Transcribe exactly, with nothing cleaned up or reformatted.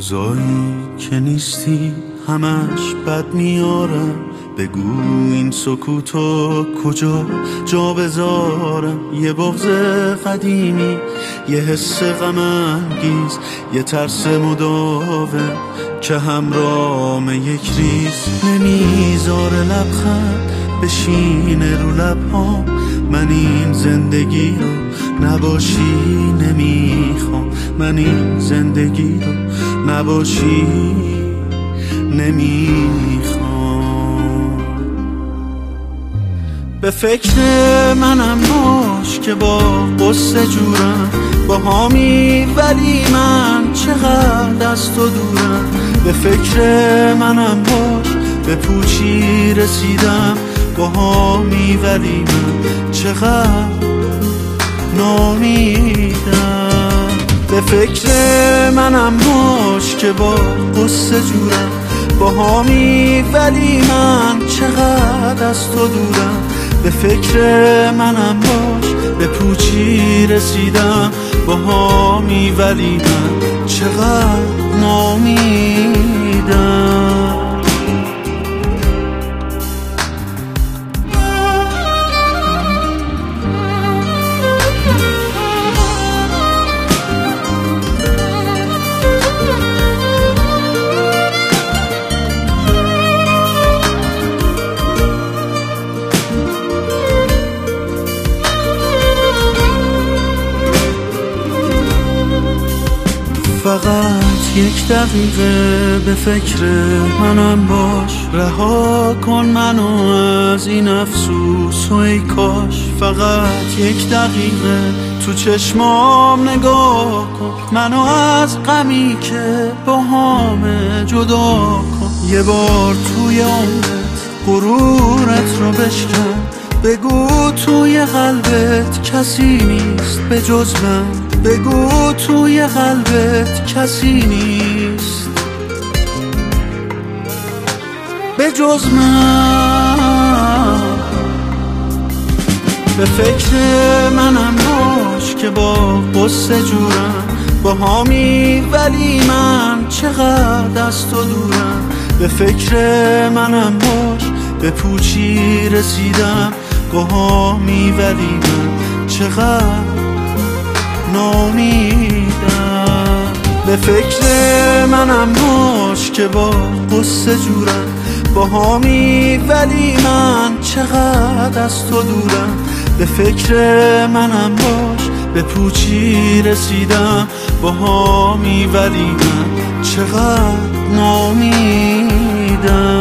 روزایی که نیستی همش بد میارم، بگو این سکوتو کجا جا بذارم. یه بغض قدیمی، یه حس غم انگیز، یه ترس مداوم که همرام یک ریز نمیذاره لبخند بشینه رو لبهام. من این زندگی رو نباشی نمیخوام، من این زندگی رو نباشی نمیخوام. به فکر منم باش که با قصه جورم با هامی، ولی من چقدر از تو دورم. به فکر منم باش به پوچی رسیدم با هامی، ولی من چقدر نامیدم. به فکر منم باش که با قصه جورم با هامی، ولی من چقدر از تو دورم. به فکر منم باش به پوچی رسیدم با هامی، ولی من چقدر نامیدم. فقط یک دقیقه به فکر منم باش، رها کن منو از این افسوس و ای کاش. فقط یک دقیقه تو چشمام نگاه کن، منو از غمی که با همه جدا کن. یه بار توی عمرت غرورت رو بشکن، بگو توی قلبت کسی نیست به جز من، بگو توی قلبت کسی نیست به جز من. به فکر منم باش که با قصه جورم با هامی، ولی من چقدر از تو دورم. به فکر منم باش به پوچی رسیدم با هامی، ولی من چقدر نامیدم. به فکر منم باش که با قصه جورم با هامی، ولی من چقدر از تو دورم. به فکر منم باش به پوچی رسیدم با هامی، ولی من چقدر نامیدم.